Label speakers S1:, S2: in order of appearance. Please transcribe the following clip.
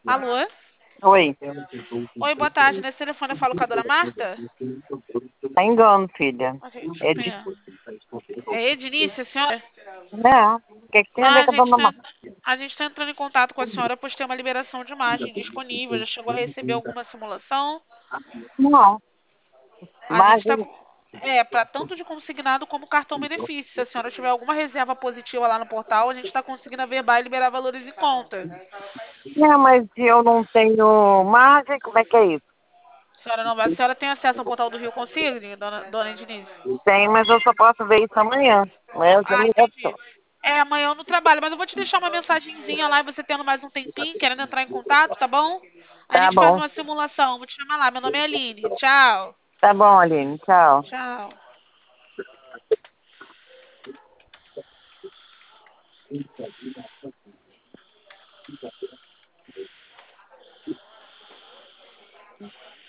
S1: Alô?
S2: Oi.
S1: Oi, boa tarde. Nesse telefone eu falo com a dona Marta?
S2: Tá engano, filha.
S1: Ok, deixa eu
S2: É de...
S1: ver. É Ednice, a senhora?
S2: Não. O que, que tem a
S1: Ah,
S2: ver com a dona Marta?
S1: a gente tá entrando em contato com a senhora, pois tem uma liberação de imagem disponível. Já chegou a receber alguma simulação?
S2: Não.
S1: A gente
S2: Mas
S1: está para tanto de consignado como cartão benefício. Se a senhora tiver alguma reserva positiva lá no portal, a gente está conseguindo averbar e liberar valores em conta.
S2: não, mas eu não tenho margem, como é que é isso?
S1: A senhora tem acesso ao portal do Rio Consigne, dona Ednice?
S2: Tem, mas eu só posso ver isso amanhã. Amanhã eu já
S1: Ah,
S2: me
S1: entendi.
S2: retorno.
S1: É, amanhã eu no trabalho, mas eu vou te deixar uma mensagenzinha lá e você tendo mais um tempinho, querendo entrar em contato, tá bom? A
S2: Tá
S1: gente faz
S2: bom.
S1: uma simulação. Vou te chamar lá. Meu nome é Aline. Tchau.
S2: Tá bom, Aline. Tchau.
S1: Tchau.